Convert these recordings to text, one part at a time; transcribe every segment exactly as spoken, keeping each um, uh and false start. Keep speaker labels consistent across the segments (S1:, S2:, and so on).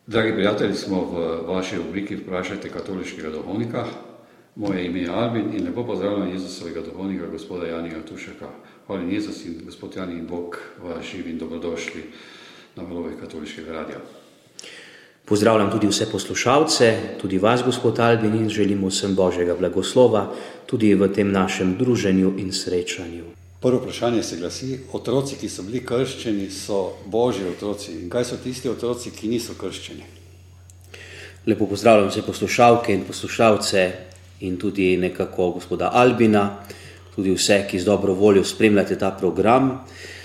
S1: Dragi prijatelji, smo v vaši rubriki Vprašajte katoliškega duhovnika. Moje ime je Albin in lepo pozdravljam Jezusovega duhovnika, gospoda Janija Tušeka. Hvala Jezus in gospod Jani in Bog vas živi in dobrodošli na valovih katoliškega radia.
S2: Pozdravljam tudi vse poslušalce, tudi vas, gospod Albin, in želimo vsem Božjega blagoslova tudi v tem našem druženju in srečanju.
S1: Prvo vprašanje se glasi: otroci, ki so bili krščeni, so Božji otroci. In kaj so tisti otroci, ki niso krščeni?
S2: Lepo pozdravljam vse poslušalke in poslušalce in tudi nekako gospoda Albina, tudi vse, ki z dobro voljo spremljate ta program.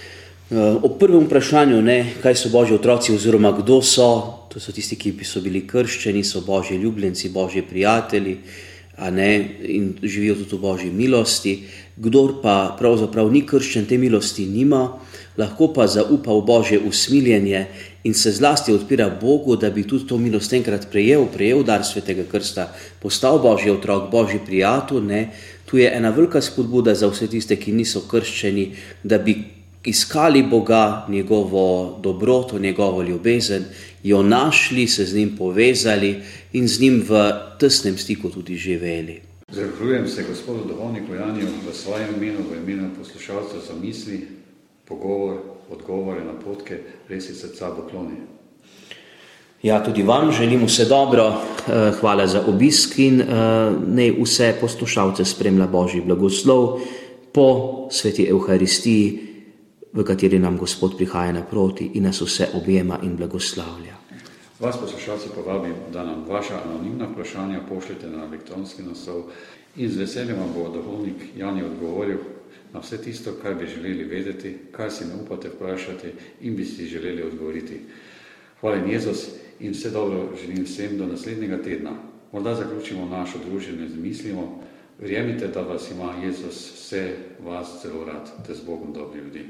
S2: O prvem vprašanju, ne, kaj so Božji otroci oziroma kdo so, to so tisti, ki so bili krščeni, so Božji ljubljenci, Božji prijatelji, a ne, in živijo tudi v Božji milosti. Kdor pa pravzaprav ni krščen, te milosti nima, lahko pa zaupa v Božje usmiljenje in se zlasti odpira Bogu, da bi tudi to milost enkrat prejel, prejel dar svetega krsta, postal Božji otrok, Božji prijatelj, ne. Tu je ena velika spodbuda za vse tiste, ki niso krščeni, da bi iskali Boga, njegovo dobroto, njegovo ljubezen, jo našli, se z njim povezali in z njim v tesnem stiku tudi živeli.
S1: Zahvaljujem se gospodu duhovniku Janiju v svojem imenu, v imenu poslušalcev za misli, pogovor, odgovore, napotke, res iz srca pokloni.
S2: Ja, tudi vam želim vse dobro, hvala za obisk in naj vse poslušalce spremlja Božji blagoslov po sveti Evharistiji, v kateri nam Gospod prihaja naproti in nas vse objema in blagoslavlja.
S1: Vas poslušalci povabim, da nam vaša anonimna vprašanja pošljete na elektronski naslov in z veseljem vam bo duhovnik Jani odgovoril na vse tisto, kar bi želeli vedeti, kar si ne upate vprašati in bi si želeli odgovoriti. Hvala Jezus in vse dobro želim vsem do naslednjega tedna. Morda zaključimo našo druženje z mislimo: verjemite, da vas ima Jezus vse vas zelo rad, te z Bogom dobri ljudi.